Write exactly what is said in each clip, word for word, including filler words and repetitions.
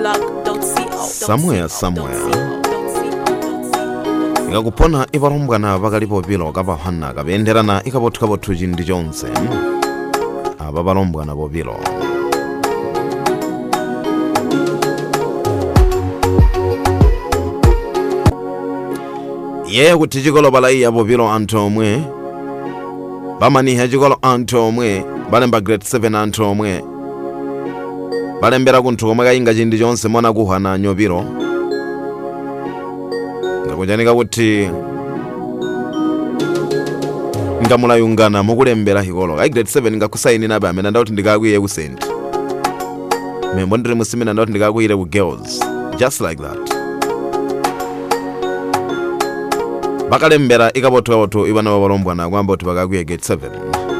somewhere somewhere ikakupona ivarombwana vakali vovilo kavahana kavenderana ikavotuka votu chindi chonse ava varombwana vovilo ye kuti chikolo valaiya vovilo anthu omwe vamaniha chikolo anthu omwe valemba grade seven anthu omwe valembera kunthu komwe kayinga chindi chonse mona kuhana nyovilo ngakuchanika kuti ngamulayungana mukulembera hikolo kai grade seven ngakusaini nabe amene ndauti ndikakwiye ku Saint membo ndiri musimena ndauti ndikakwire ku girls just like that bakalembera ikapotoka potu ivana vavalombwana kwamba kuti vakakwiye grade seven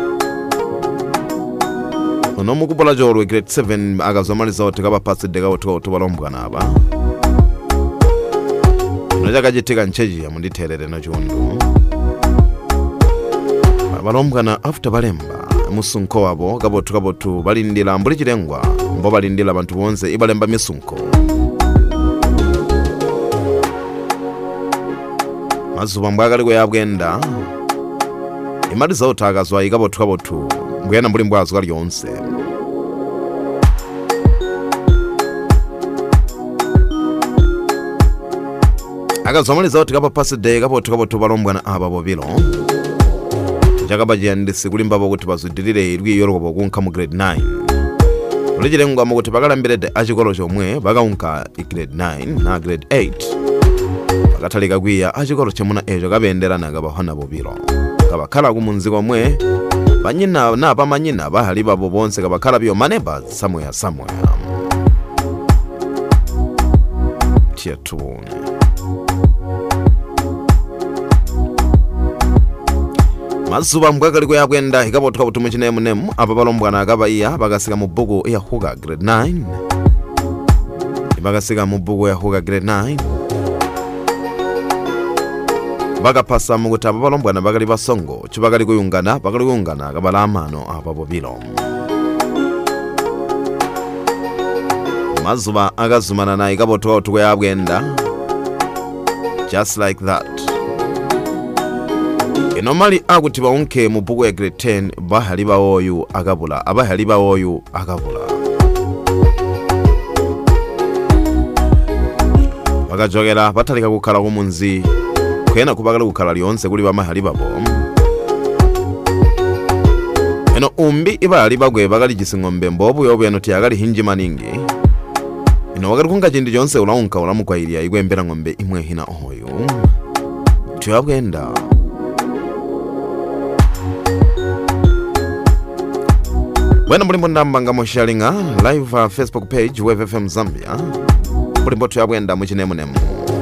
uno mukupula chorwe grade seven akazomaliza kuti kapapatsidde kapotoka potu valombwana apa chakachitika nchechi yamunditherere nachundu valombwana after valemba musunko wavo kapotu kapotu valindira mbuli chilengwa mbo valindira vanthu vonse ivalemba misunko mazuva mbwakali kuyabwenda imali zauta akazwa ikapotu kapotu mbuyena mbuli mbwazo kali yonse akazomaliza kuti kapapatsidde kapotu kapotu valombwana apa povilo chakapachiyandisi kulimbapo kuti pazudirire lwiyolokopo kunka mu grade nine ulichilengwamo kuti pakalambirede achikolo chomwe vakaunka i grade nine na grade eight pakathalika kwiya achikolo chemuna echo kapenderana kapahana povilo kapakhala kumunzi komwe panyina napa manyina vahalipapo ponse kapakhala piyo maneighbors somewhere somewhere tier two mazuva mbwakali kuyakwenda ikapotuka putumu chinemunemu apa palombwana akapaiya pakasika mu buku yahuka grade nine pakasika mu buku yahuka grade nine pakapasa mukuti apa palombwana pakali pasongo chipakali kuyungana pakali kuyungana kapala amano apa povilo mazuva akazumana na ikapotuka putuku yakwenda just like that inomali akuti vaunke mu buku ya grade ten bahali bawoyu akapula abahali bawoyu akapula vakajokera pathalika kukhala kumunzi kuyena kupakala kukhala lyonse kuli pamahali papo eno umbi ivahali bakwe pakali chising'ombe mbopu yopo eno tiyakali hinji maningi ino wakati kunga chindi chonse ulaunka ulamukwayirya ikwembera ng'ombe imwe hina oyo tuyabwenda Wena mulimbo ndambanga moshalinga live uh, Facebook page Wave F M Zambia mulimbo tuyabwenda muchinemunemu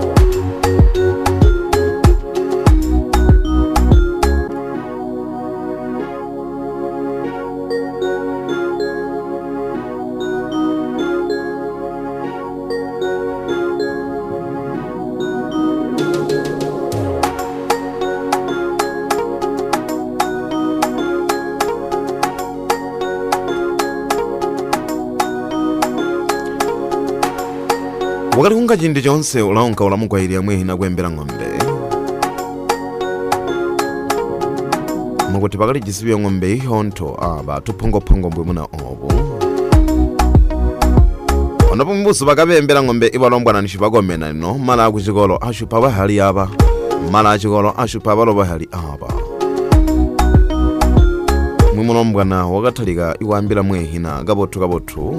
wakati kunga chindi chonse ulaunka ulamukwayirya mwe hina kwembera ng'ombe mukuti pakali chisibiyo ng'ombe ihonto aba tuphongophongo mbwe muna obo onopo mbusu pakapembera ng'ombe ivalombwana nishipakomena nino mala akuchikolo ashupa bahali apa mala achikolo ashupa baloba hali apa mwe mulombwana wakathalika iwambira mwe hina kapotu kapotu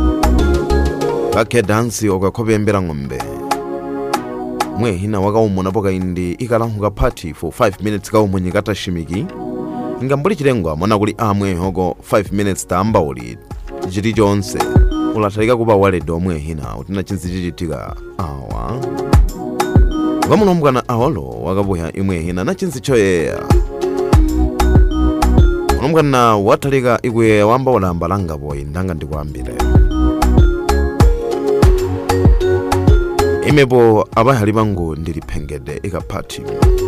kake dansi okakopembera ng'ombe mwe hina wakaumuna poka indi ikalanhuka party for five minutes kaumunyi katashimiki ngambuli chilengwa mwana kuli amwe hoko five minutes tamba uli chiti chonse ulathalika kupa waledi omwe hina utina chinsi chichitika awa vamulombwana awolo wakapuya imwe hina na chinsi choyeya mulombwana wathalika ikwe wamba ulamba langa boyi ndanga ndikuambire imepo abahali bangu ndilipengede ikapati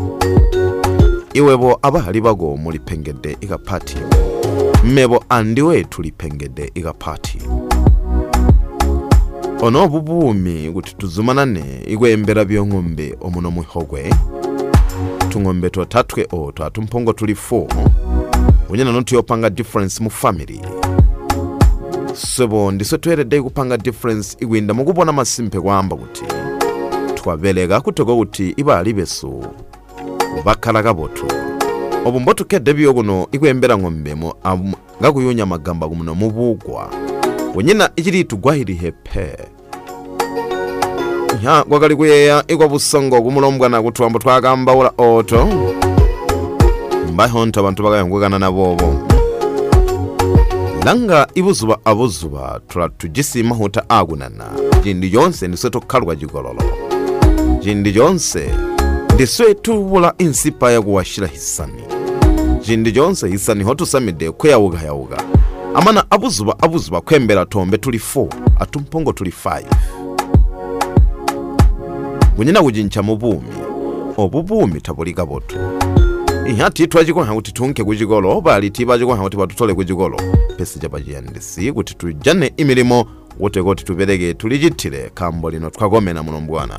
iwebo abahali bako mulipengede ikapati mmebo andiwe tulipengede ikapati ono bubumi kuti tuzumanane ikwembera byong'ombe omuno muhogwe tung'ombe twatatwe o twatumpongo tuli four unyana noti yopanga difference mu family sebo ndiso tweredde kupanga difference igwinda mukubona masimpe kwamba kuti twabelega kutoko kuti ibali beso bakala kaboto obumbotu kedde byogono ikwembera ng'ombe mo ngakuyunya magamba kumuno mubugwa unyina ichiri tugwahiri hepe ya gwakali kuyeya ikwa busongo kumulombwana kutwambo twakamba ula oto mbahonta abantu bakayangwekana nabobo langa ibuzuba abuzuba tula tujisima hota agunana jindi yonse ndiso tokalwa jigololo jindi yonse ndiso tubula insipa ya kuwashira hisani jindi yonse hisani hotu samide kweyawuga yawuga amana abuzuba abuzuba kwembera tombe tuli four atumpongo tuli five gunyina kujincha mubumi obubumi tabulika boto ihati twajiko kuti tunke kujigolo bali tibajiko kuti batutole kujigolo pesi jabajiyandisi kuti tujane imirimo wote kuti tuberege tulijitire kambo lino twagomena muno mbwana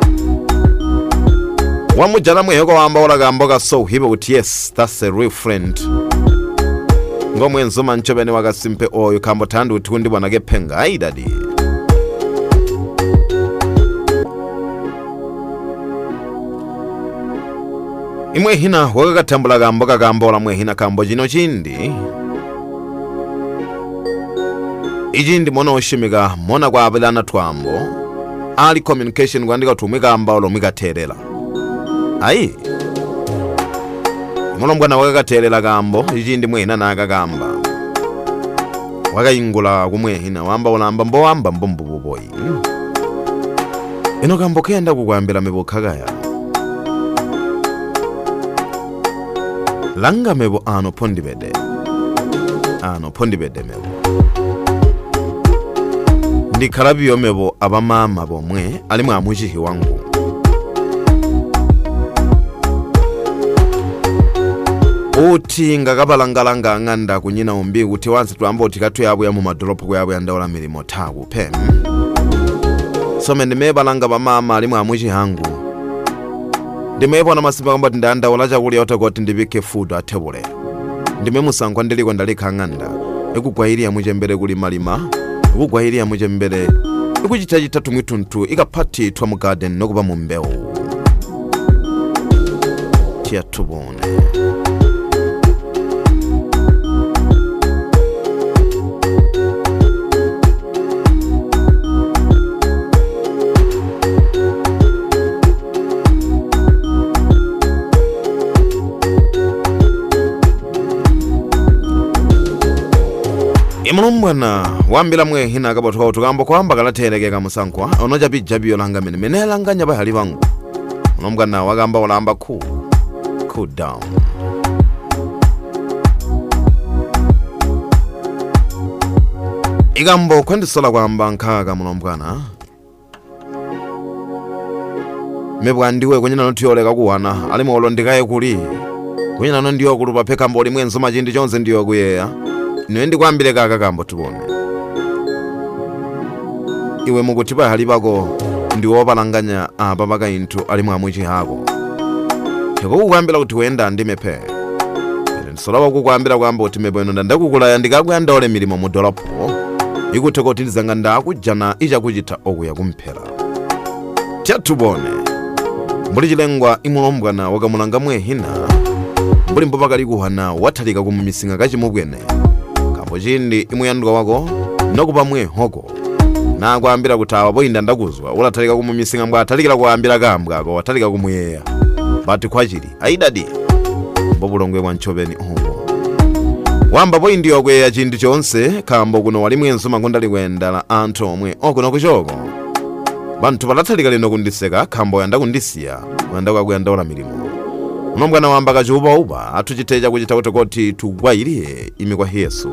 wamujana mwehoko wamba olagamba ga so hibe kuti yes that's a real friend ngomwe nzoma nchobene wagasimpe oyo kambo tandu tukundi bwana gepenga aidadi imwe hina wakatambula gambo kagambo la mwe hina kambo jino chindi ijindi mona oshimiga mona kwa abelana twambo ali communication kwandika tumika ambalo mwikaterela ayi mona mbwana wakakaterela gambo ijindi mwe hina nakagamba wakayingula kumwe hina wamba ulamba mbo wamba mbombo boboyi ino gambo kenda kukwambila mebokagaya langa mebo ano pondibede ano pondibede mebo ndikarabiyo mebo abamama bomwe ali mwamujihi wangu uti ngakabalangalanga nganda kunyina umbi kuti wansi twamba uti katu yabu ya mu madropo kwa yabu ya ndaola milimo tagu pem some ndimebalanga bamama ali mwamujihi hangu ndimebona masimba kwamba ndanda olacha kuli otokoti ndibike food atebule ndimemusangwa ndiliko ndalika nganda ekugwahiriya mujembere kuli malima ekugwahiriya mujembere ekuchitachita tumwituntu ikapati twa mu garden nokuba mu mbewu tia tubone Mulumbwana wambila mwe hina akabotoka utukambo kwamba kalaterekeka musankwa onoja bijabiyo langa mene menelanganya bahali bangu mulumbwana wagamba ulamba cool cool down igambo kwendisola kwamba nkaga mulumbwana mebwandiwe kwenyina notiyoleka kuwana ali mwolondikaye kuli kwenyina nondiyo kulupa peka mboli mwenzo majindi chonze ndiyo kuyeya Nwendi kwambile kaka kambo tubone iwe mukuti bahali bako ndiwo balanganya apa baka intu ali mwamuchi hako cheko kukwambila kuti wenda ndimepe nsolawa kukwambila kwamba kuti mebweno ndakukula ndikagwanda ole milimo mu dolapo ikuteko kuti ndizanga ndakujana ija kuchita okuya kumphera tubone mbuli chilengwa imulombwana wakamulanga mwe hina mbuli mbopakali kuhana wathalika kumumisinga kachimubwene chindi imuyanduka wako nokupa mwe hoko na kwambira kutawa poinda ndakuzwa ulatalika kumumisinga mbwa atalikira kuambira kambwako watalika kumuyeya bati kwachiri aidadi mbobulongwe kwa nchopeni hongo wamba poindi yokweya chindi chonse kambo kuno wali mwenso makondali kwendala anthu omwe okuno kuchoko bantu palatalika lino kundiseka kambo yanda kundisiya wanda kwakuyanda milimo unombwana wamba kachupa upa atuchiteja kuchita kutokoti tugwairiye imi kwa Yesu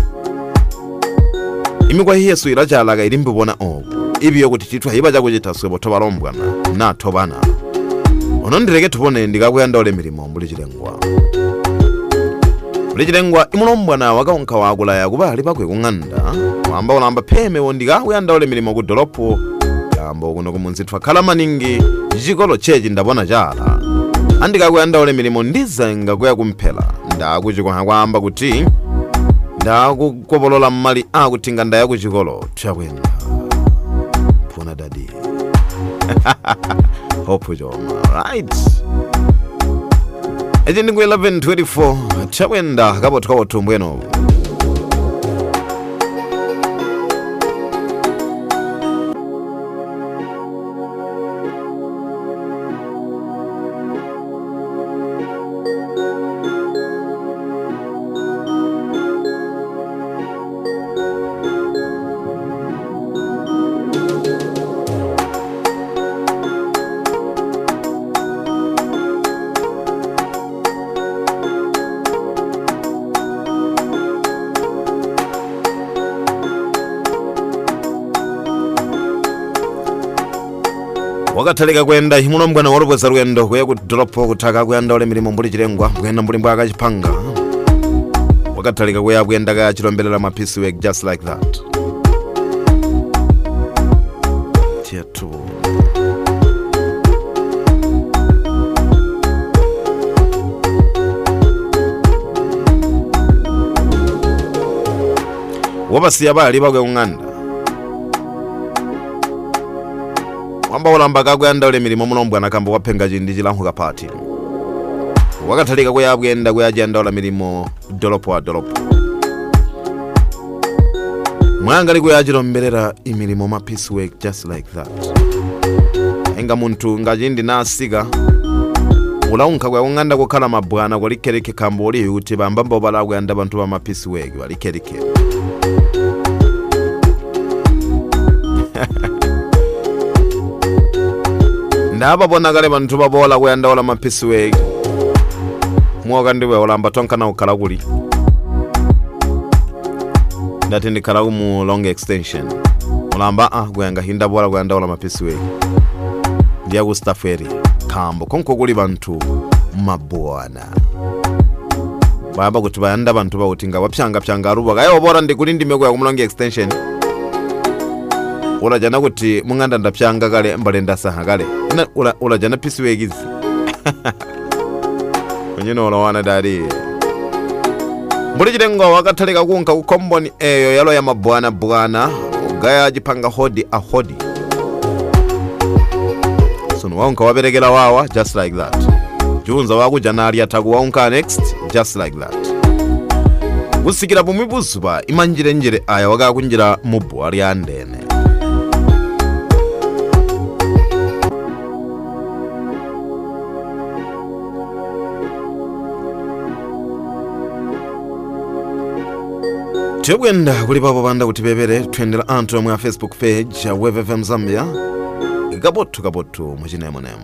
imi kwa Yesu ilachalaka ili mbibona oku ibiyo kuti chitwa hiba chakuchita swebo tobalombwana na tobana onondireke tubone ndikakuyanda ole milimo mbuli chilengwa Ulichilengwa imulombwana wakaunka wakula ya kubali pakwe kung'anda wamba ulamba peme wondika kuyanda ule milimo kudolopo yambo kuno kumunzitwa kala maningi jikolo cheji ndabona jala andika kuyanda ule milimo ndiza nga kuya kumphela ndakuchikwa kwamba kuti ndakukopolola mmali akutinga ndaya kuchikolo chakwenda puna dadi hope joma right Eji ndingu eleven twenty-four chakwenda kabotu kabotu mbweno wakatalika kwenda imulombwana walopweza lwendo kuya kudolopo kutaka kuyanda ule milimo mbuli chilengwa kuyenda mbuli mbwaka chipanga wakatalika kuya kuyenda kaya chilombelela mapisi wek just like that tier two wabasiya bali bakwe kung'anda wamba ulamba kakuyanda ule milimo mulombwana kamba wapenga chindi chilankhuka pati wakatalika kuya kuyenda kuya janda ula milimo dolopo wa dolopo mwanga li kuya chilombelela imilimo mapisi work just like that enga muntu nga chindi nasika ulaunka kuya kung'anda kukhala mabwana kulikereke kamba uli yuti bambamba ubala kuyanda bantu ba mapisi work walikereke ndaba bona kale bantu babola kuyanda ola mapisi weke mwoka ndiwe olamba tonka na ukala kuli ndati ndikala mu long extension olamba ah kuyanga hinda bola kuyanda ola mapisi weke ndiya ku staff area kambo konko kuli bantu mabwana baba kuti bayanda bantu bawutinga wapyanga pyanga ruba kayo bora ndikuli ndime kuya ku long extension ula jana kuti mung'anda ndapyanga kale mbale ndasaha kale ina ula, ula jana pisi wegizi kunyino ula wana dari mbuli chilengwa wakatalika kunka kukomboni eyo yalo ya mabwana bwana ugaya jipanga hodi a hodi sunu waunka waberekela wawa just like that junza waku janari ataku waunka next just like that usikira bumibusuba imanjire njire aya waka kunjira mubu ali andene Chegwenda kuli papo panda kuti pepere twendera anthu omwe a Facebook page ya Wave F M Zambia kabotu kabotu muchinemo nemo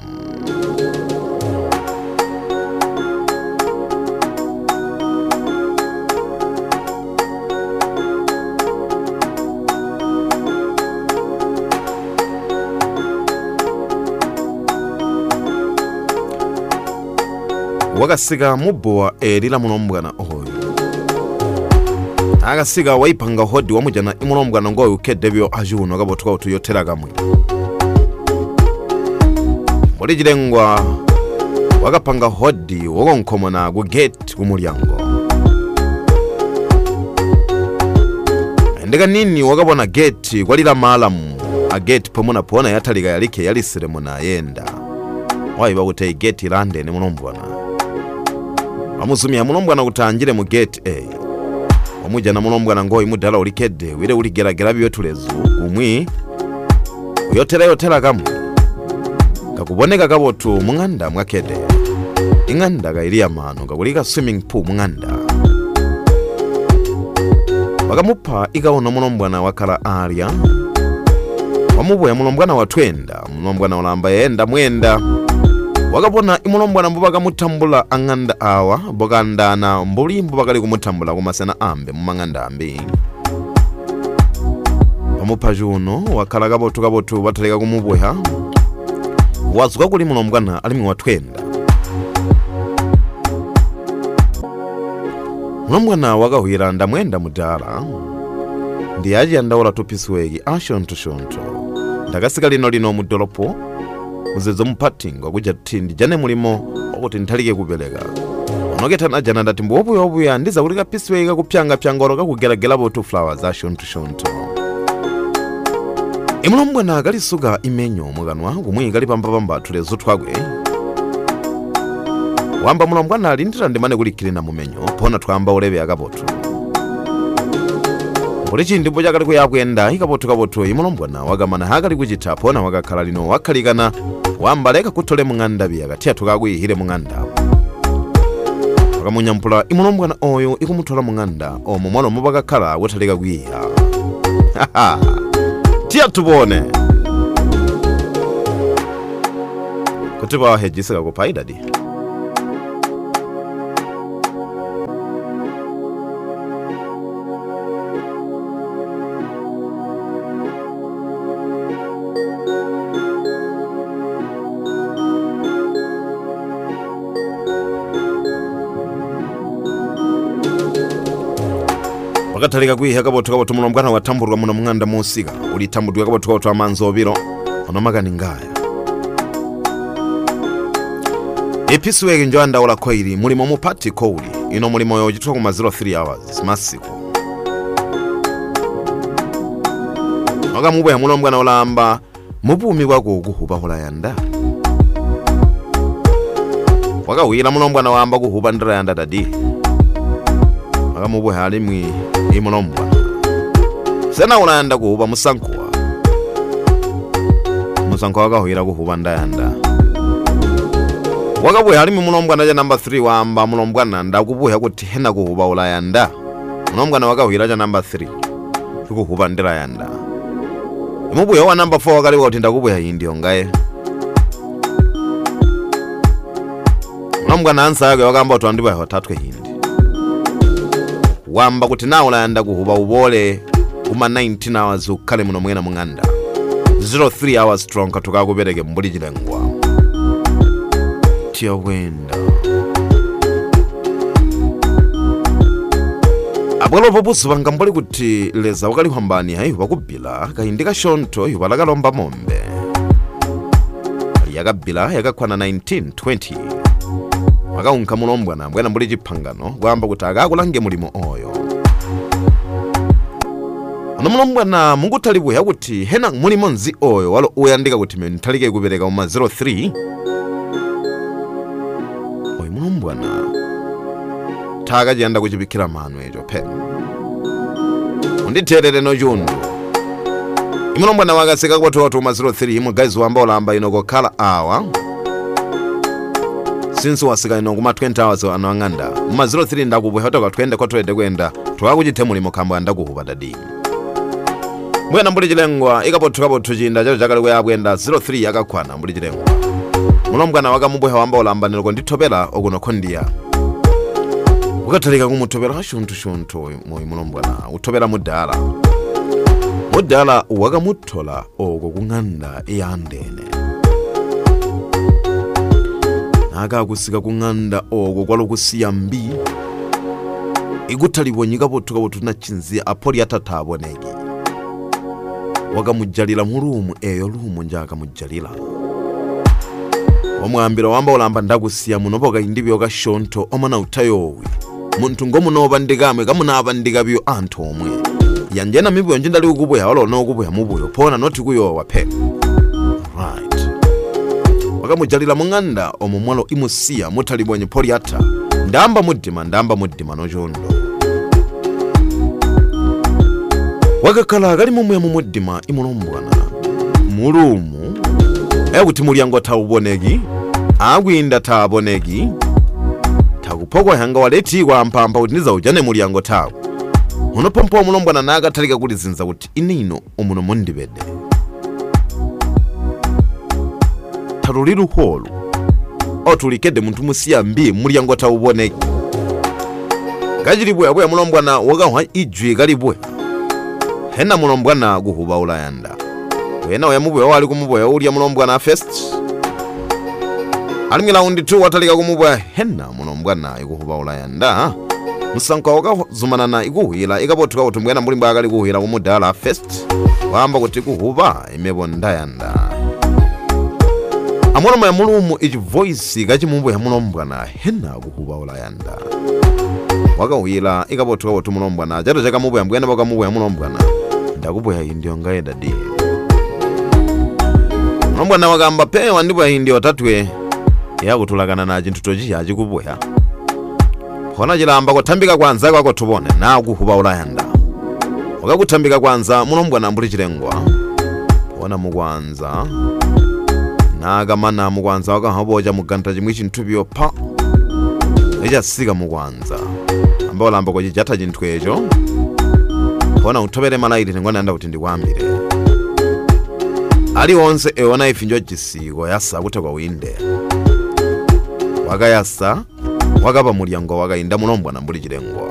wakasika mubowa elila mulombwana oyo akasika waipanga hodi wamujana imulombwana ngoyo ukedebyo ajuno kabotuka utuyotera kamwe muri chilengwa wakapanga hodi wakonkomona ku gate kumulyango ndeka nini wakabona gate kwalira malamu a gate pomona pona yatalika yalike yalisire muna yenda waiba kuti gate lande ni mulombwana amusumia mulombwana kutangire mu gate A omujana mulombwana ngoyi mudala ulikede wire uligeragera byotulezu kumwi uyotera yotera kamwe kakuboneka kabotu mung'anda mwakede ing'anda kaili amano kakulika swimming pool mung'anda wakamupa ikaona mulombwana wakala alya wamuboya mulombwana watwenda mulombwana ulamba yenda mwenda wakapona imulombwana mbubaka mutambula ang'anda awa bokandana mbuli mbubakali kumutambula kumasena ambe mumang'anda ambi wamupa juno wakala kabotu kabotu bataleka kumuboya wazuka kuli mulombwana alimi watwenda mulombwana wakahwira ndamwenda mudala ndi aji andaola tupisweki ashontoshonto ndakasika lino lino mudolopo muzezo mpatingo kuja tindi jane mulimo okuti nthalike kupeleka onoketana jana ndati mbuopuya opuya ndiza kuti kapisweki kakupyanga pyangolo kakugelagelapo tu flowers ashontoshonto imulombwana kalisuka imenyo mwakanwa kumwe kalipambapamba tulezo twakwe wamba mulombwana alindira ndimane kulikilina mumenyo pona twamba ulebe akapoto Uli chindimbo chakali kuyakwenda ikapoto kapoto imulombwana wakamana hakali kuchita pona wakakhala lino wakhalikana wambaleka kutole mung'anda biya kati atukakuyihire mung'anda wakamunyampula imulombwana oyo ikumuthola mung'anda omo mwalo mupakakhala wothalika kuyiha haha tiya tupone kuti pawahejisika kupaida di wakathalika kuyiha kapoto kapoto mulombwana watambulwa muno mung'anda musika ulitambudwa kapoto kapoto amanzi obiro onomakani ngaya episweki njo andaola khoiri mulimo mupati kouli ino mulimo yochitwa kuma zero three hours masiku wakamubuya mulombwana olamba mupumi kwako kuhupa hulayanda wakawira mulombwana wamba kuhupa ndirayanda dadi wakamubuya alimwi imulombwana sena ulayanda kuhupa musankuwa musankuwa wakahwira kuhupa ndayanda wakabuya alimi mulombwana ja number three wamba mulombwana ndakubuya kuti hena kuhupa ulayanda mulombwana wakahwira ja number three kuhupa ndirayanda imubuya wa number four wakaliwa kuti ndakubuya iyi ndiyo ngaye mulombwana ansa yake wakamba kuti wandibuya watatwe hindi wamba kuti na ulayanda kuhupa ubole kuma nineteen hours ukhale muno mwena mung'anda zero three hours strong katukakupereke mbuli chilengwa tiya wenda abwalopo pusu panga mbuli kuti leza wakalihwambani hayi wakubila kahindika shonto yuwalakalomba mombe yakabila yakakhwana nineteen twenty wakaunka mulombwana mbwena mbuli chiphangano kwamba kuti akakulange mulimo oyo ano mulombwana munguthalibuya kuti hena mulimo nzi oyo walo uyandika kuti mene nthalike kupereka uma zero three oyi mulombwana thaka jiyanda kuchipikira manu echo pe unditherere no chundu imulombwana wakasika kwathu watu uma zero three imwe guys wamba olamba ino kokhala awa since wasika ino kuma twenty hours ano ang'anda uma zero three ndakubuya hotoka twende kwatwede kwenda twakuchithe mulimo khamba ndakuhupa dadi mwena mbuli chilengwa ikapoto kapoto chinda chacho chakali kuyabwenda zero three yakakhwana mbuli chilengwa mulombwana wakamubuya wamba olamba niloko ndithopera okuno khondiya ukathalika kumuthopera kashuntushuntu moyi mulombwana uthopera mudala mudala wakamuthola oko kung'anda iyandene akakusika kung'anda oko kwalokusiya mbi ikuthalibwa nyikapoto kapoto na chinziya apoli atathaboneki wakamujalira mulumu eyo lumu njaka mujalira wamwambira wamba olamba ndakusiya munopo kaindibyo kashonto omana utayowi muntu ngomunoba ndikamwe kamunaba ndikabyo anthu omwe yanjena mibuyo njindali ukubuya walo nokubuya mubuyo pona noti kuyowa pe right wakamujalira mung'anda omo mwalo imusiya muthalibwa nyipoli ata ndamba mudima ndamba mudima nochondo wakakhala kali mumwe mumudima imulombwana mulumu ekuti mulyango thauboneki akwinda thaboneki thakupokwa hanga waletikwa ampampa kuti ndizauchane mulyango thawu unopompa mulombwana nakathalika kuti zinza kuti inino umuno mundibede thalulilu holu otulikede muntu musiya mbi mulyango thauboneki kachilibwe abwe mulombwana wakahwa ijwi kalibwe hena mulombwana kuhupa ulayanda wena uyamubuya wali kumubuya ulya mulombwana first alimila undi tu watalika kumubuya hena mulombwana ikuhupa ulayanda musanko wakazumanana ikuhila ikapotuka kuti mbwena muli mbwakali kuhila kumudala first wamba kuti kuhuba imebonda yanda amulombo ya mulumu ichi voice kachimumbu ya mulombwana hena kuhuba ula yanda wakauhila ikapotuka kuti mulombwana chato chaka mubu ya mbwena baka mubu ya mulombwana ndakubu ya indio ngaeda di mulombwana wakamba pewa ndipo ya indio tatwe ya kutulakana na chintu tochi ya chikubuya hona chilamba kutambika kwanza kwako tubone na kuhuba ulayanda wakakutambika kwanza mulombwana mbuli chilengwa hona mukwanza na akamana mukwanza wakahaboja muganta chimwe chinthu byopa echasika mukwanza ambao lamba kwa chichata chinthu echo hona utopere malaiti tengwana anda kuti ndikwambire ali onse eona ifinjo chisiko yasa kuti kwa winde wakayasa wakapa mulyango wakainda mulombwana mbuli chilengwa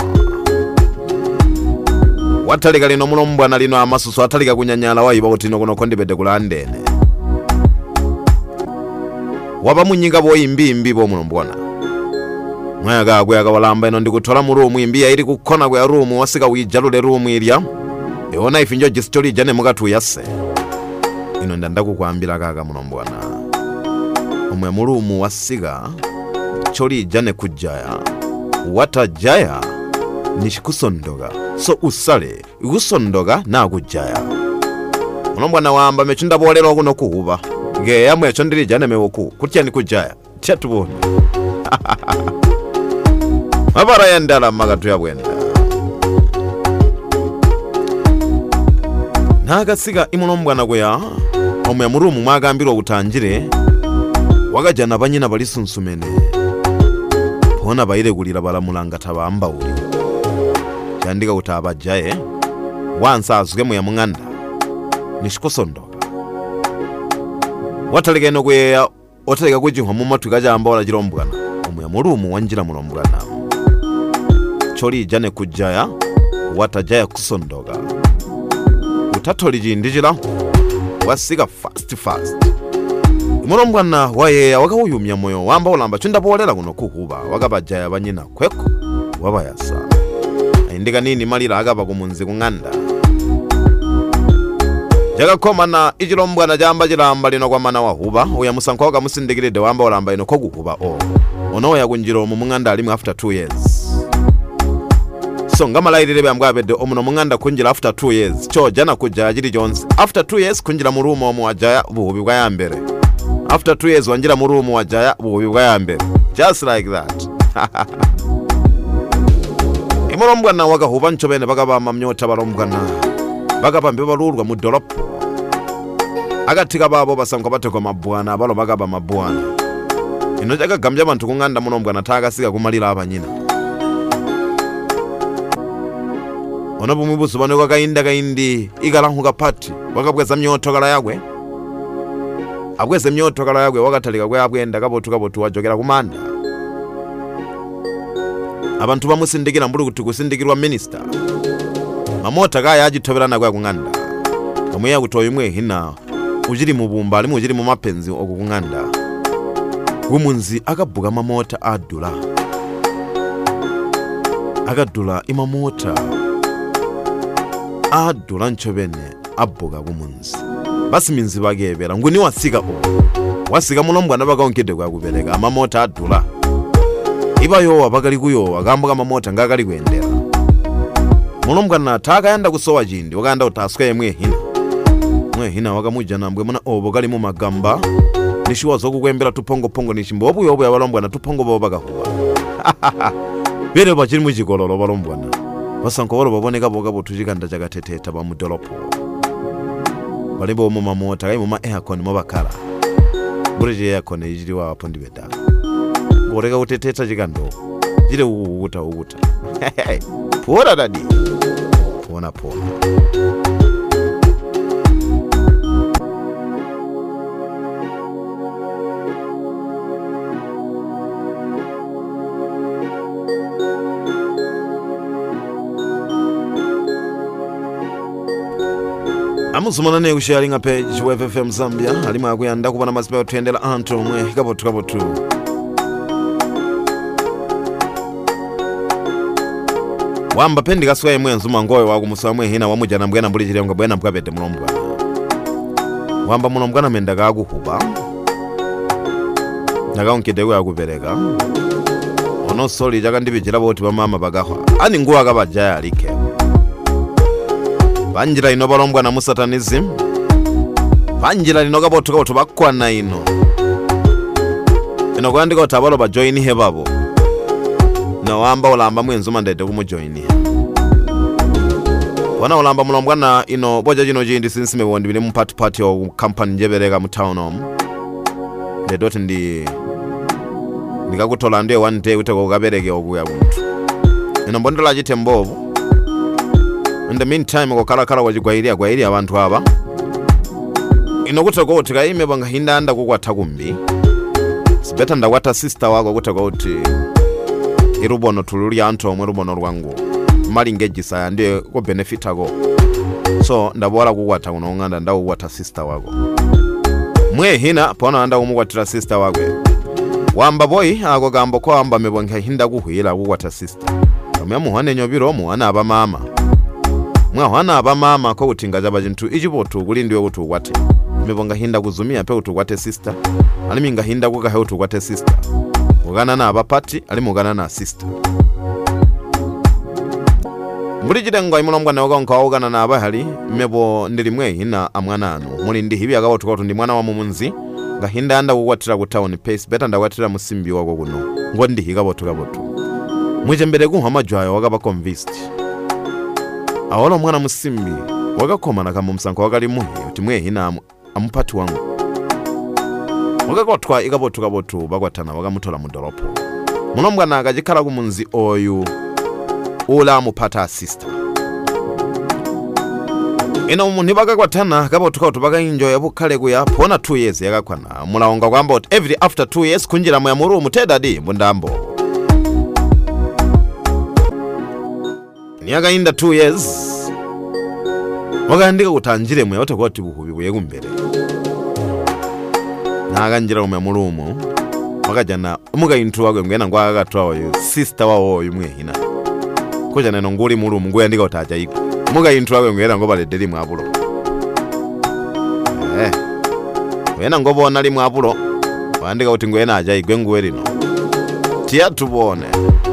watalika lino mulombwana lino amasusu atalika kunyanyala waiba kuti ino kuno kondipete kulandene wapa munyika boyimbi imbi bo mulombwana mwaka akwe akawalamba ino ndikuthola mu room imbi ya ili kukhona kwa room wasika uyijalule room ilya eona ifinjo jistori jane mukatu yase ino ndandakukwambira kaka mulombwana omwe mu room wasika choli jane kujaya watajaya nishikusondoga so usale usondoga na kujaya mulombwana wamba mechunda bolero kuno kuhuba nge yamwe chondiri jane mewoku kutya ni kujaya chatubone mabara yandala magatu ya bwenda nakasika imulombwana kweya omwe murumu mwagambirwa kutangire wakajana banyina bali sunsumene hona baire kulira balamulanga tabamba uli chandika kuti abajaye wansa azuke mu ya munganda nishikosondoka watalika ino kweya otalika kujinwa mu matu kajamba wala jilombwana omwe ya mulumu wanjira mulombwana choli jane kujaya watajaya kusondoka utatoli jindijila wasika fast fast mulombwana wayeya wakawuyumya moyo wamba ulamba chunda bolera kuno kuhuba wakabajaya banyina kweko wabayasa ayindika nini malira akapa kumunzi kung'anda jakakhomana ichilombwana jamba chilamba lino kwa mana wahuba uya musankho wakamusindikiride wamba ulamba ino kokuhuba o onoya kunjiro mu mung'anda alimu after two years so ngamalayirire byambwapede omuno mung'anda kunjira after two years cho jana kujaya chili chonse after two years kunjira mu room omu wajaya buhubi bwayambere after two years wanjira mu room wajaya buhubi bwayambere just like that imulombwana wakahuba nchobene bakabama mnyota balombwana bakapambe balulwa mu dolopo akatika babo basanko batekwa mabwana abalo bakaba mabwana ino jakagambya abantu kung'anda mulombwana takasika kumalira abanyina ono bumwe busubane kwa kainda kaindi ikalanhuka pati wakabweza mnyoto kala yakwe abweze mnyoto kala yakwe wakatalika kwe abwenda kapotu kapotu wajokera kumanda abantu bamusindikira mbuli kuti kusindikirwa minister mamota kaya ajithoberana kwa kung'anda omwe yakutoya imwe hina ujiri mubumba alimu ujiri mu mapenzi okukung'anda kumunzi akabuka mamota adula akadula imamota adula nchobene abuka kumunzi basi minzi bakebera nguni wasika o wasika mulombwana bakaonkede kwa kubereka amamota adula iba yowa bakali kuyowa kambuka mamota ngakali kuendera mulombwana takayanda kusowa chindi wakayanda utaswe yemwe hina mwe hina wakamujana mbwe muna obo kali mu magamba nishiwa zokukwembera tupongo pongo nishimbo obu yobu ya balombwana tupongo bobo bakahuwa bere bachiri mu chikololo balombwana basanko walo baboneka boga botujikanda chakateteta ba mudolopo balibo mu mamota kai mu ma aircon mo bakala burije aircon ijiri wa pondi beta boreka uteteta chikando jire ukuta ukuta pora dadi pona pona amusumana ne kusharinga page wa F M Zambia alimu akuyanda kubana masipa twendela anto mwe kapotu kapotu wamba pendi kaswaye mwenzu mangoyo wakumuswa mwe hina wamujana mbwena mbuli chirengo bwena mkapete mulombwana wamba mulombwana menda kakuhupa nakaunkideku yakupereka ono soli chaka ndipichira boti pamama pakahwa ani nguwa kapajaya alike panjira ino palombwana mu satanism panjira lino kapotuka kuti pakwana ino ino kwandika kuti apalo pa join he papo na wamba ulamba mwenzu mandete kumujoin he wana ulamba mulombwana ino boja chino chindi sinsime wondi bine mpati pati wa company njebereka mu town om ndedoti ndi ndikakutola ndiye one day uteko ukabereke okuya kuntu ino mbondola chite mbovu. In the meantime kokalakala wachigwairia gwairia abantu aba ino kuteko kuti kaime banga hinda anda kukwatha kumbi sibeta ndakwata sister wako kuteko kuti irubono tululi anthu omwe rubono rwangu malingejisa ya ndiye ko benefit ako so ndabola kukwatha kuno nganda ndawo kukwatha sister wako mwe hina pona anda kumukwatira sister wakwe wamba boy ako gambo ko amba mebonga hinda kuhwira kukwatha sister kamya muhane nyobiro muhana aba mama mwa hwana aba mama ko utinga jaba jintu ichipotu kulindiwe kuti ukwate mebonga hinda kuzumia pe kuti ukwate sister aliminga hinda kukahe kuti ukwate sister ugana na aba party alimugana na sister mbuli chitengo imulombwana wakonka ugana na aba hali mebo ndili mwe hina amwana anu muli ndi hibi akawotuka kuti ndi mwana wa mumunzi nga hinda anda kukwatira ku town pace beta ndakwatira musimbi wako kuno ngondi hikabotuka botu mwijembere ku hamajwayo wakaba convinced awolo mwana musimbi wakakomana kama msanko wakali muhi uti mwe hina amupati wangu wakakotwa ikabotuka botu bakwatana wakamutola mudoropo mulombwana akachikhala kumunzi oyu ula amupata sister ino munhu bakakwatana kabotuka kuti bakaenjoy yabukhale kuya pona two years yakakwana mulawonga kwamba kuti every after two years kunjira mu ya murumu tedadi mbundambo niyaka inda two years wakandika kutanjire mu yote kwati buhubi buye kumbere nakanjira mu ya murumu wakajana umuka intu wako ngena ngwa akatwa oyo sister wawo oyo mwe hina koja neno nguli murumu ngoya ndika utaja iko muka intu wako ngena ngoba ledeli mu apulo eh wena ngobona li mu apulo wandika kuti ngoyena aja igwe nguwe lino tiya tubone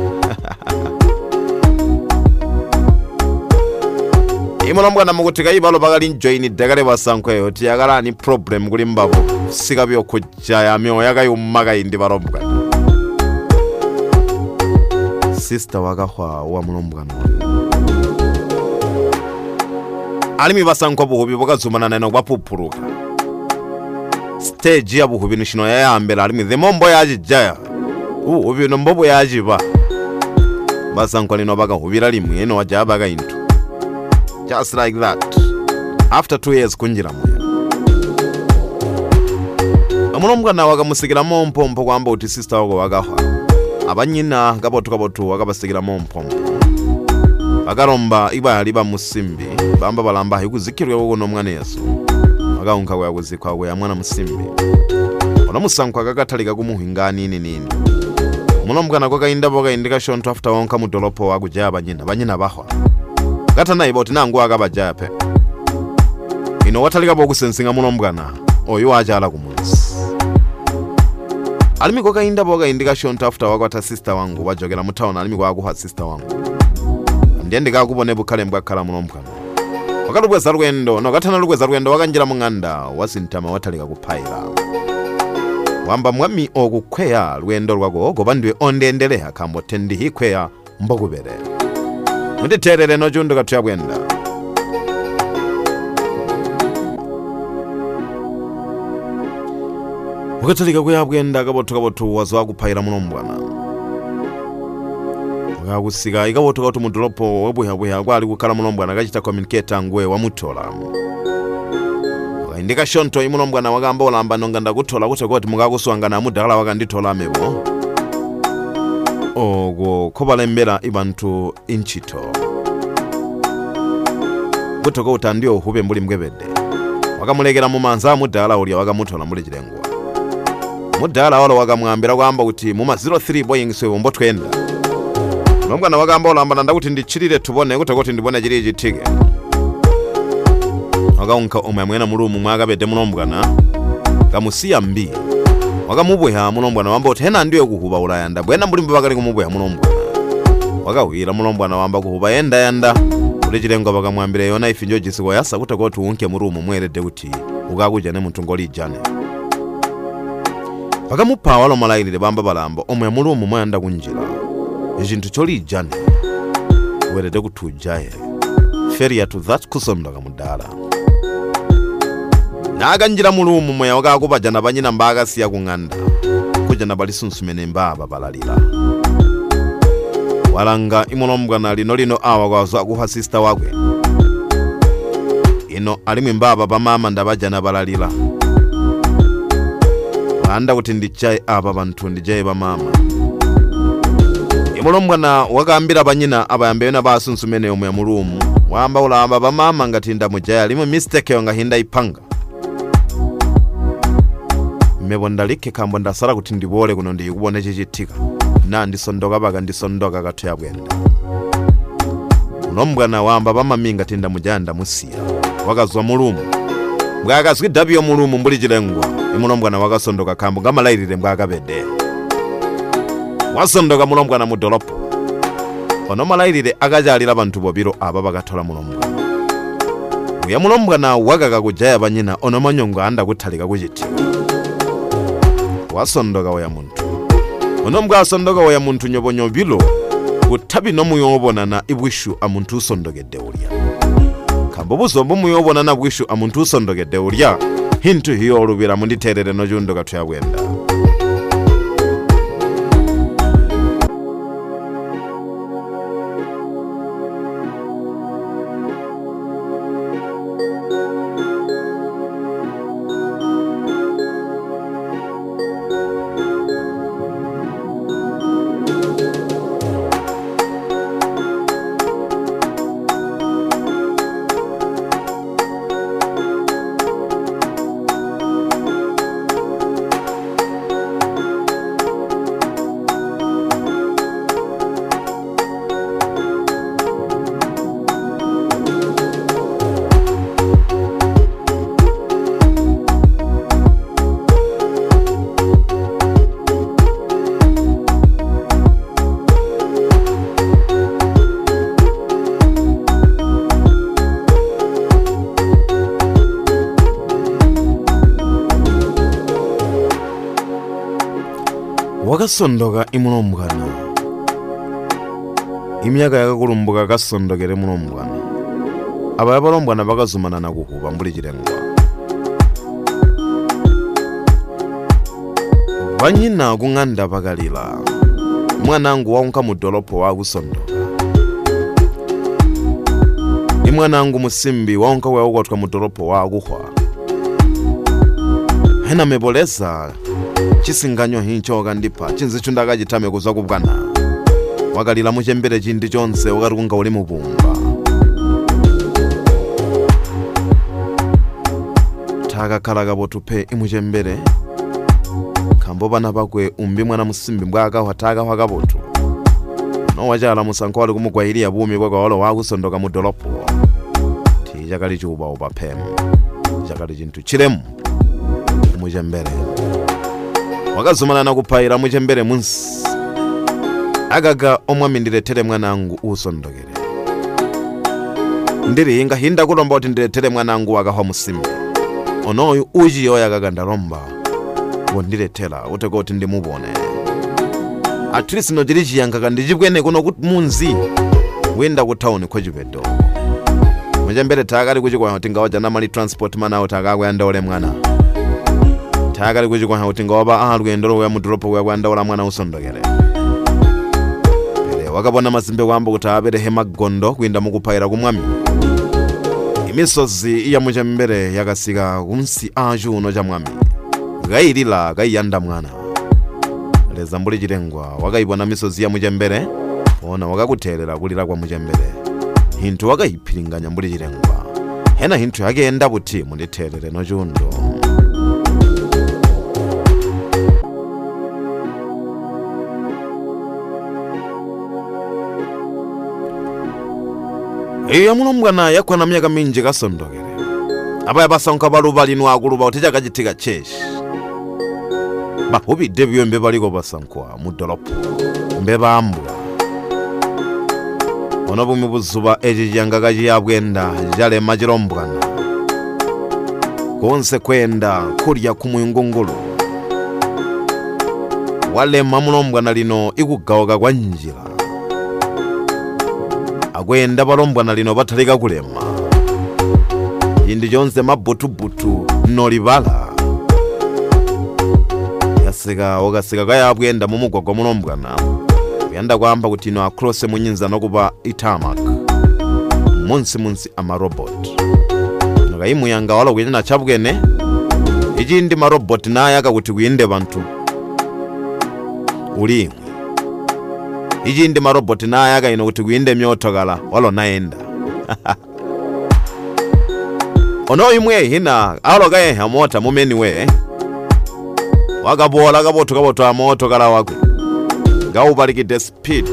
imulombwana mukutika ibalo bakali njoini dekale basankwe oti yakala ni problem kuli mbabo sika byo kujja ya myo yakayumaka indi balombwana sister wakahwa wa mulombwana alimi basankwa buhubi bukazumana neno kwapupuruka stage ya buhubi nishino ya yambela alimi the mombo yaji jaya u ubi no mbobo yaji ba basankwa lino baka hubira limu eno waja baka into just like that after two years kunjira moya amulombwana wakamusikira mompompo kwamba uti sister wako wakahwa abanyina kabotuka botu wakabasikira mompompo bakaromba iba liba musimbi bamba balamba hikuzikirwe kuko no mwana Yesu akaunka kwa kuzikwa kwa mwana musimbi ono musankwa kakatalika kumuhingani nini nini mulombwana kwakainda boka indika shonto after wonka mudolopo wakujaya banyina banyina bahwa kata na iboti nangu akabajaya pe ino watalika bokusensinga mulombwana oyo wajala kumunsi alimi kwakainda boka indika shonto after wakwata sister wangu wajogera mutaona alimi kwakuha sister wangu ndiye kakubone bukhale mbwakhala mulombwana wakalubweza rwendo nokatana lubweza rwendo wakanjira munganda wasintama watalika kuphaira wamba mwami okukhweya rwendo rwako ogoba ndiwe ondendeleha kambo tendi hikhweya mbokubere munditerere nojundo katya bwenda ukatalika kuya bwenda kabotuka botu wazwa kuphaira mulombwana ngakusika ikabotuka kuti mudolopo webuya buya kwali kukhala mulombwana kachita communicator ngwe wamutola indika shonto imulombwana wakamba olamba nonga ndakutola kuti kuti mukakuswangana mudala wakanditola mebo ogo kobalembera ibantu inchito kutoka utandio hube mbuli mbwebede wakamulekera mumanza mudala ulya wakamutola muli chilengwa mudala walo wakamwambira kwamba kuti muma zero three boying swe mbotwenda mulomwana wakamba olambana ndakuti ndichirire tubone kuti kuti ndibone chiri chitike wakaunka omwe amwena mulumu mwakapete mulomwana kamusiya mbi wakamubweha mulomwana wamba kuti hena ndiye kuhupa ulayanda bwena mulimbe pakali kumubweha mulomwana wakawira mulomwana wamba kuhupa yenda yanda kuti chilengo pakamwambira yona ife njo jisiko yasa kuti kuti unke mulumu mwerede kuti ukakujane munthu ngolijane pakamupha walomalayirire bamba balamba omwe mulumu mwayanda kunjira chinthu cholijane werede kuti ujaye failure to that kusondoka mudala nakanjira mulumu moya wakakupajana panyina mbakasiya kung'anda kujana palisunsumene mbaba palalira walanga imulomwana lino lino awa kwazo akuha sister wakwe ino alimwe mbaba pamama ndapajana palalira wanda kuti ndichaye apa panthu ndijaye pamama imulomwana wakambira panyina abayambe yona basunsumene omwe mulumu wamba ulamba pamama ngati ndamujaya limwe mistake yonga hinda ipanga mebo ndalike kambo ndasala kuti ndibole kuno ndikubone chichitika na ndisondoka paka ndisondoka kathu yabwenda mulomwana wamba pamaminga tinda mujanda musiya wakazwa mulumu mbwakazwi dabi yo mulumu mbuli chilengwa imulomwana wakasondoka kambo ngamalayirire mbwakapede wasondoka mulomwana mudolopo ono malayirire akajalira panthu popiro apa pakathola mulomwana uya mulomwana wakaka kujaya panyina ono manyongo anda kuthalika kuchitika wasondoka waya munthu ono mbwasondoka waya munthu nyoponyopilo kuthapi nomuyobonana ibwishu amunthu usondokede ulya kambo buzombo muyobonana bwishu amunthu usondokede ulya hintu hiyo olubira munditherere nochundo kathu yabwenda wakasondoka imulomwana imyaka yakakulumbuka kasondokere mulomwana abaya balomwana bakazumana nakuhupa mbuli chilengwa banyina kung'anda pakalira mwanangu waunka mudolopo wakusondoka imwanangu musimbi waunka waukotwa mudolopo wakuhwa hena meboleza chisinganyo hincho kandipa chinzichu ndakachitame kuzwa kupwana wakalira muchembere chindi chonse wakatikunga uli mupumba takakhala kapotupe imuchembere kambo pana pakwe umbi mwana musimbi mbwakahwa takahwa kapotu nowachala musankho wali kumugwayiriya bumi kwakawalo wakusondoka mudolopo ti chakali chiubawo paphemu chakali chinthu chilemu muchembere wakazumana nakuphaira muchembere munsi agaga omwami ndilethere mwanangu usondokere ndiri inga hinda kulomba kuti ndilethere mwanangu wakahwa musimbi onoyu ujiyo yakaga ndalomba wondiletera uteko kuti ndimubone at least no chiri chiyankaka ndichibwene kuno kuti munzi wenda ku town khochipedo muchembere takali kuchikwa kuti ngawajana mali transport manawo takakwenda ole mwana takali kuchikwa kuti ngawaba aluyendolo ya mudropo kwakwenda ola mwana usondokere pere wakabona mazimbe kwamba kuti apere hema gondo kuinda mukuphaira kumwami imisozi iya muchembere yakasika kumsi achu uno cha mwami gairila gaiyanda mwana leza mbuli chilengwa wakaibona misozi ya muchembere ona wakakutherera kulira kwa muchembere hintu wakayiphiringanya mbuli chilengwa hena hintu yake enda buti munditherere nochundo Iyo mulombwana yakwana myaka minji kasondokere. Abaya basanka balubali akulu bautija kajitika cheshi. Bahubi debyo mbe baliko basankwa mu dolopo. Mbe bambula. Ono bumi buzuba ejijanga gaji yabwenda jale majirombwana. Konse kwenda kurya kumuyungungulu. Wale mamulombwana lino ikugawoka kwa njira. Agwenda balombwana lino batalika kulema. Indi jonse mabutu-butu nolibala. Yasika ogasika kaya abwenda mumugwagwa mulombwana. Yanda kwamba kuti no across munyinza nokuba itamak. Munsi munsi ama robot. Nagayimu yanga wala kwenda chabwene. Iji ndi ma robot na yaka kuti kuyinde bantu. Uli. Iji ndi ma robot na yaka ino kuti kuyinde myotogala walo naenda. Ono imwe hina alo gaye hamota mumeni we. Wagabola gaboto gaboto amoto kala wako. Gau bariki the speed.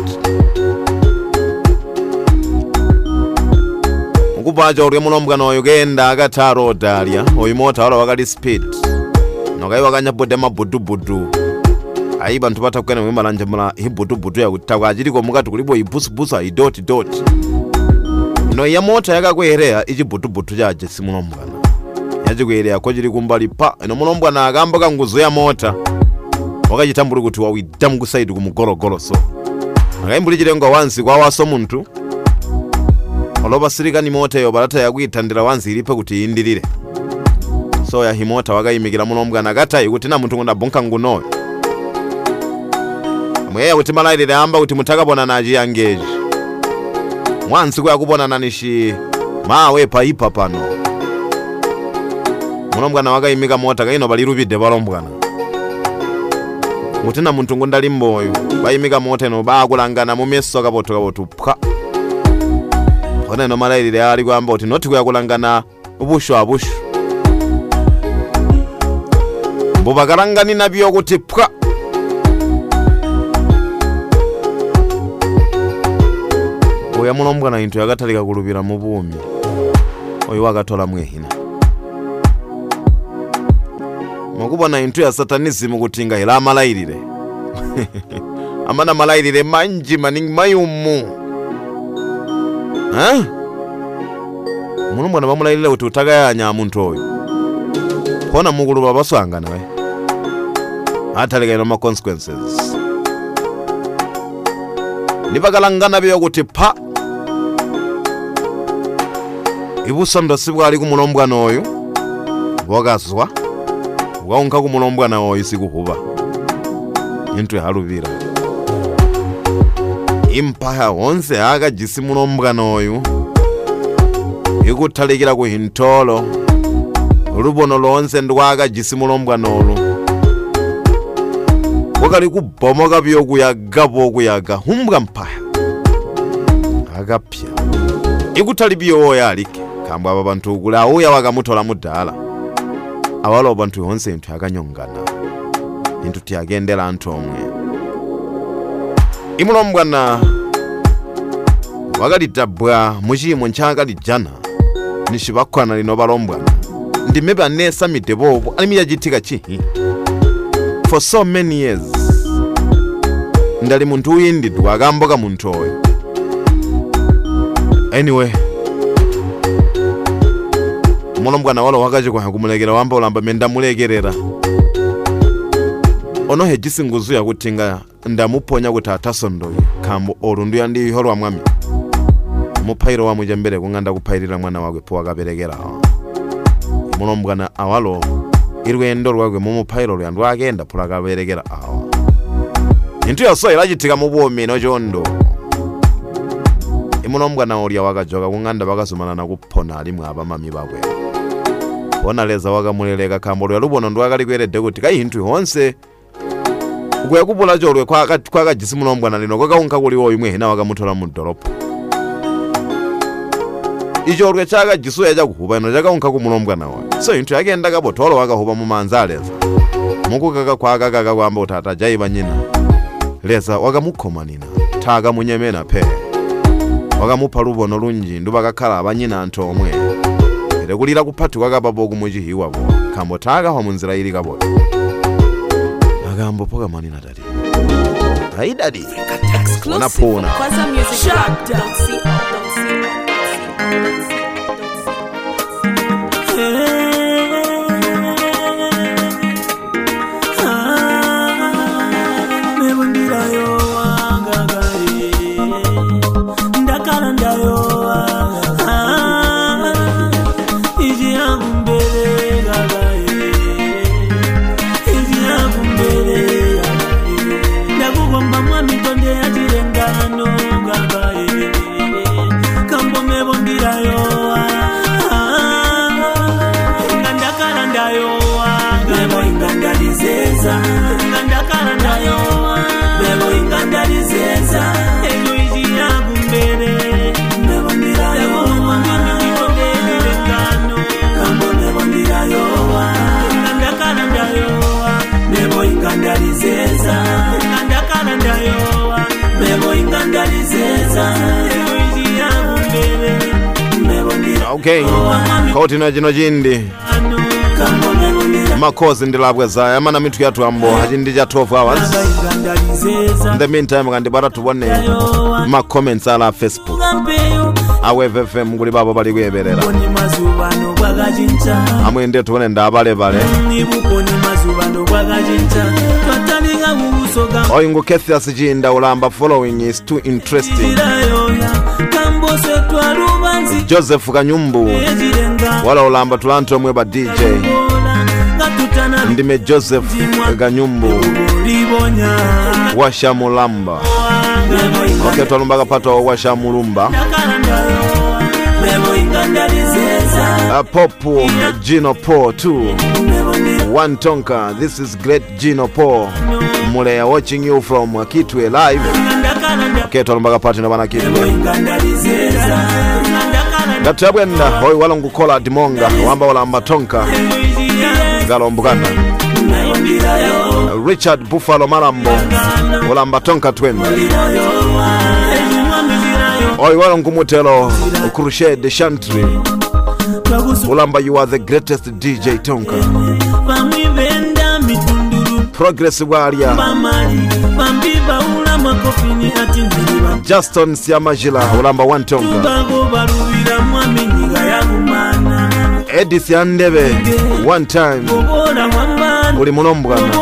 Ukubaja uri mulombwana oyo genda agataro dalia oyimota wala wakali speed. Nogai wakanya bude mabudu budu. Ayi bantu batakukene mwimalanje mula hibudu budu ya kutawa ajiri kwa mugatu kulibo ibusu busa idoti doti. No ya mota yaka kweherea iji budu budu ya jesi mulombwana. Yaji kweherea kwa jiri kumbali pa. Ino mulombwana agamboka nguzo ya mota. Wakajitambuli kuti wawidamu kusaidu kumugolo golo so. Nagaimbuli jirengo wansi kwa waso muntu. Oloba sirika ni mota yo barata ya kuitandira wansi ilipe kuti indirire. So ya himota wakayimikira mulombwana gata yukuti na muntu ngunda bonka ngunoyo. Mweya kuti malailile amba kuti mutakabona naji yangeji. Wansi kwa kubona nanishi mawe pa ipa pano. Mulombwana wakayimika mota kaino balirubide balombwana. Mutina muntu ngunda limboyo bayimika mota no bakulangana mu meso kaboto kaboto pka. Ona no malailile ali kwamba kuti noti kuyakulangana ubusho abusho. Mbubakalangani nabyo kuti pka. Oya mulombwana into yakatalika kulubira mu bumi. Oyo wakatola mwehina. Mukubona into ya satanism kutinga hela malailile. Amana malailile manji maning mayumu. Ha? Mulombwana bamulailile kuti utagayanya muntu oyo. Kona mugulu babaswanga nawe. Atalika ino ma consequences. Nibakalangana byo kuti pa. Ibusondo sibwali ku mulombwana oyo. Bogazwa. Waunka ku mulombwana oyo sikuhuba. Into halubira. Impaha wonse aga jisi mulombwana oyo. Ikutalikira ku hintolo. Rubono lonse ndwaga jisi mulombwana oyo. Wakali kubomoka byo kuyaga bo kuyaga humbwa mpaha. Agapya. Ikutali byo yalike. Kamba abantu kula oya wakamutola mudala. Awalo bantu honse into yakanyongana. Into tiagendera antu omwe. Imulombwana wakalitabwa muchimo nchanga lijana. Nishibakwana lino balombwana. Ndimeba nesa midebobo alimiya jitika chihi. For so many years. Ndali muntu uyindi wagamboka muntu oyo. Anyway. Mulombwana wala wakaje kwa kumulekera wamba ulamba menda mulekerera. Ono hejisi nguzu ya kutinga ndamuponya kuti atasondo kambo olundu yandi ihorwa mwami. Mupairo wa mujambere kunganda kupairira mwana wagwe po wakaberekera. Mulombwana awalo irwendo rwagwe mu mupairo lyandu agenda pulaka berekera awa. Into yaso irajitika mu bwomi no jondo. Imulombwana olya wakajoka kunganda bakasumana na kupona ali mwaba mami bagwe. Bona leza wakamuleleka kambo ya lubono ndo akalikwelede kuti kai hintu honse ukuya kupula jolwe kwa kwa kajisi mulombwana lino kwakaunka kuli oyo imwe hina wakamutola mu doropo. Ijolwe chaka jisu yaja kuhuba ino chakaunka ku mulombwana wa. So hintu yakenda kabotolo wakahuba mu manzaleza. Muku kaka kwa kaka kwamba utata jaiba nyina. Leza wakamukomanina. Taga munyemena pe. wakamupa lubono lunji ndu bakakhala abanyina anthu omwe ere kulira kuphathuka kapabo kumuchihiwapo khambo thaka wa munzira ili kapoto akambo poka manina dadi hai dadi unapona Kwanza music shut down. Okay, koti na jino jindi makozi ndilabweza yamana mitu yatu ambo hajindi ja twelve hours. In the meantime kandibara tubone ma comments ala Facebook awe F M nguli babo bali kuyeberera amwende tubone ndabale bale oyingu Kethias jinda ulamba following is too interesting. Joseph Kanyumbu wala ulamba tulanto mweba D J ndime Joseph Kanyumbu washa mulamba okay twalumba kapata washa mulumba a Popo Gino Po too one Tonka. This is great Gino Po Mulea watching you from Kitwe live. Okay twalumba kapata na bana Kitwe Gatabwenda hoi walongu kola dimonga wamba walamba Tonka galombugana Richard Buffalo Marambo walamba Tonka twenda hoi walongu mutelo Crusade Chantry walamba you are the greatest D J Tonka Progress Warrior Justin Siamajila walamba one Tonka Edith Yandebe one time uli munombwana.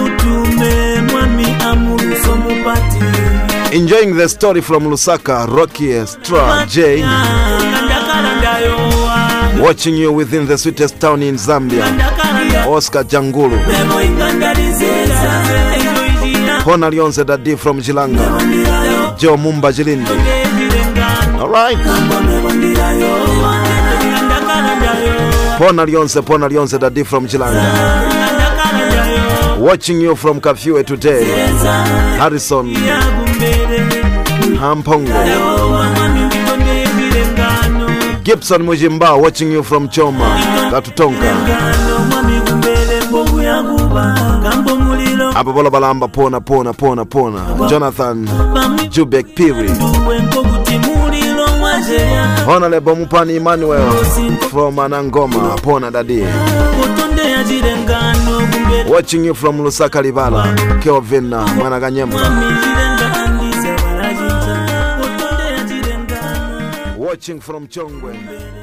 Enjoying the story from Lusaka, Rocky Stra J watching you within the sweetest town in Zambia, Oscar Jangulu Pona Lyonse Dadi from Jilanga, Joe Mumba Jilindi. Alright Pona Lyonse, Pona Lyonse Dadi from Jilanga watching you from Kafue today, Harrison Hampongo Gibson Mujimba watching you from Choma Katutonka Ababola Balamba Pona Pona Pona Pona Jonathan Jubek Piri Honorable Mupani Emmanuel from Anangoma Pona Dadi watching you from Lusaka Libala Kelvin Mwanaganyemba watching from Chongwe.